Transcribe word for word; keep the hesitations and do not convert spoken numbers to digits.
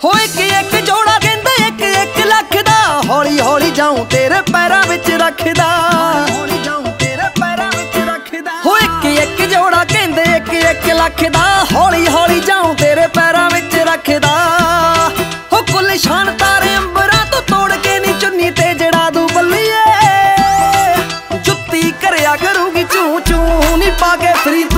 ਹੋ ਇੱਕ ਇੱਕ ਜੋੜਾ ਕਹਿੰਦੇ ਇੱਕ ਇੱਕ ਲੱਖ ਦਾ, ਹੌਲੀ ਹੌਲੀ ਜਾऊं ਤੇਰੇ ਪੈਰਾਂ ਵਿੱਚ ਰੱਖਦਾ, ਹੌਲੀ ਜਾऊं ਤੇਰੇ ਪੈਰਾਂ ਵਿੱਚ ਰੱਖਦਾ। ਹੋ ਇੱਕ ਇੱਕ ਜੋੜਾ ਕਹਿੰਦੇ ਇੱਕ ਇੱਕ ਲੱਖ ਦਾ, ਹੌਲੀ ਹੌਲੀ ਜਾऊं ਤੇਰੇ ਪੈਰਾਂ ਵਿੱਚ ਰੱਖਦਾ। ਹੋ ਕੁੱਲ ਸ਼ਾਨ ਤਾਰੇ ਅੰਬਰਾਂ ਤੋਂ ਤੋੜ ਕੇ ਨੀ ਚੁੰਨੀ ਤੇ ਜੜਾ ਦੂ ਬੱਲੀਏ, ਜੁੱਤੀ ਕਰਿਆ ਕਰੂਗੀ ਚੂ ਚੂ ਨੀ ਪਾ ਕੇ ਫਰੀ